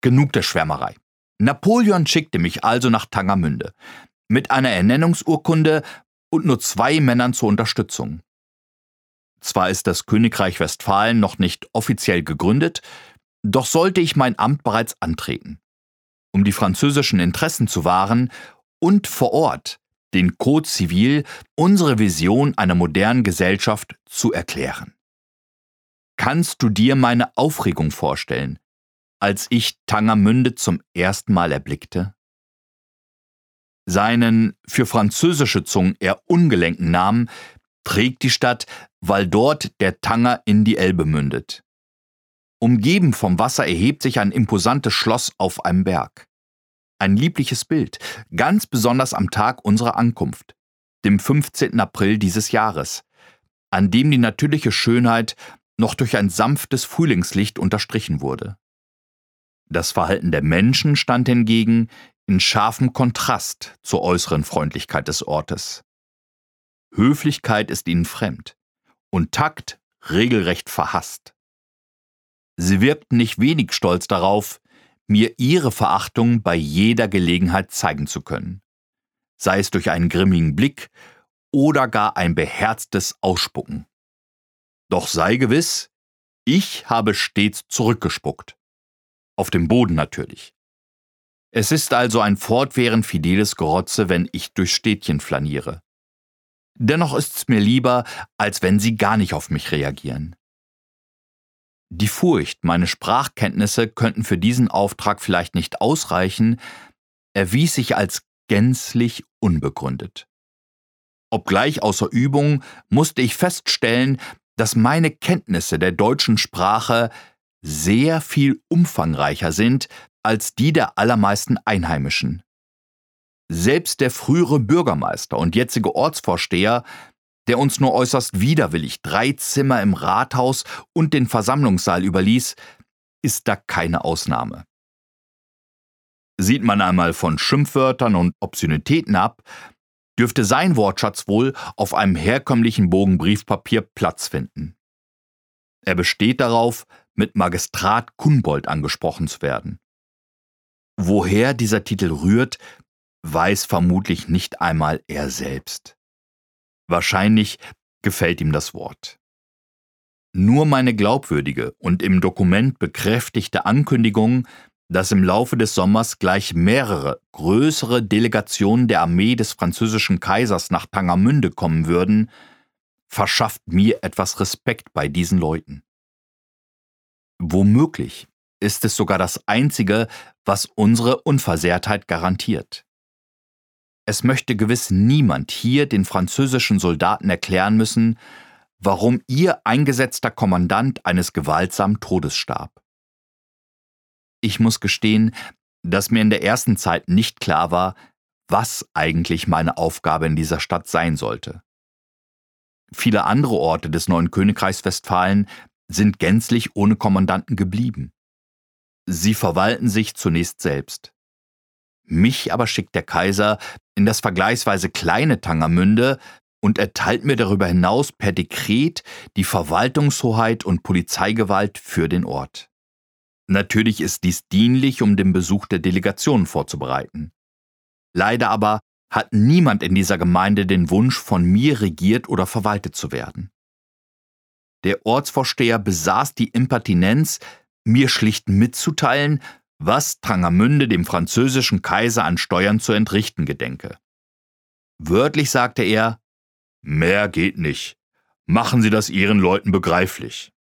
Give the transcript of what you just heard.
Genug der Schwärmerei. Napoleon schickte mich also nach Tangermünde, mit einer Ernennungsurkunde und nur 2 Männern zur Unterstützung. Zwar ist das Königreich Westfalen noch nicht offiziell gegründet, doch sollte ich mein Amt bereits antreten, um die französischen Interessen zu wahren und vor Ort den Code Civil, unsere Vision einer modernen Gesellschaft, zu erklären. Kannst du dir meine Aufregung vorstellen, als ich Tangermünde zum ersten Mal erblickte? Seinen für französische Zungen eher ungelenken Namen trägt die Stadt, weil dort der Tanger in die Elbe mündet. Umgeben vom Wasser erhebt sich ein imposantes Schloss auf einem Berg. Ein liebliches Bild, ganz besonders am Tag unserer Ankunft, dem 15. April dieses Jahres, an dem die natürliche Schönheit noch durch ein sanftes Frühlingslicht unterstrichen wurde. Das Verhalten der Menschen stand hingegen in scharfem Kontrast zur äußeren Freundlichkeit des Ortes. Höflichkeit ist ihnen fremd und Takt regelrecht verhasst. Sie wirkten nicht wenig stolz darauf, mir ihre Verachtung bei jeder Gelegenheit zeigen zu können, sei es durch einen grimmigen Blick oder gar ein beherztes Ausspucken. Doch sei gewiss, ich habe stets zurückgespuckt. Auf dem Boden natürlich. Es ist also ein fortwährend fideles Gerotze, wenn ich durch Städtchen flaniere. Dennoch ist's mir lieber, als wenn sie gar nicht auf mich reagieren. Die Furcht, meine Sprachkenntnisse könnten für diesen Auftrag vielleicht nicht ausreichen, erwies sich als gänzlich unbegründet. Obgleich außer Übung musste ich feststellen, dass meine Kenntnisse der deutschen Sprache sehr viel umfangreicher sind als die der allermeisten Einheimischen. Selbst der frühere Bürgermeister und jetzige Ortsvorsteher, der uns nur äußerst widerwillig 3 Zimmer im Rathaus und den Versammlungssaal überließ, ist da keine Ausnahme. Sieht man einmal von Schimpfwörtern und Obszönitäten ab, dürfte sein Wortschatz wohl auf einem herkömmlichen Bogen Briefpapier Platz finden. Er besteht darauf, mit Magistrat Kunbold angesprochen zu werden. Woher dieser Titel rührt, weiß vermutlich nicht einmal er selbst. Wahrscheinlich gefällt ihm das Wort. Nur meine glaubwürdige und im Dokument bekräftigte Ankündigung, dass im Laufe des Sommers gleich mehrere größere Delegationen der Armee des französischen Kaisers nach Tangermünde kommen würden, verschafft mir etwas Respekt bei diesen Leuten. Womöglich ist es sogar das Einzige, was unsere Unversehrtheit garantiert. Es möchte gewiss niemand hier den französischen Soldaten erklären müssen, warum ihr eingesetzter Kommandant eines gewaltsamen Todes starb. Ich muss gestehen, dass mir in der ersten Zeit nicht klar war, was eigentlich meine Aufgabe in dieser Stadt sein sollte. Viele andere Orte des neuen Königreichs Westfalen sind gänzlich ohne Kommandanten geblieben. Sie verwalten sich zunächst selbst. Mich aber schickt der Kaiser in das vergleichsweise kleine Tangermünde und erteilt mir darüber hinaus per Dekret die Verwaltungshoheit und Polizeigewalt für den Ort. Natürlich ist dies dienlich, um den Besuch der Delegationen vorzubereiten. Leider aber hat niemand in dieser Gemeinde den Wunsch, von mir regiert oder verwaltet zu werden. Der Ortsvorsteher besaß die Impertinenz, mir schlicht mitzuteilen, was Tangermünde dem französischen Kaiser an Steuern zu entrichten gedenke. Wörtlich sagte er: Mehr geht nicht. Machen Sie das Ihren Leuten begreiflich.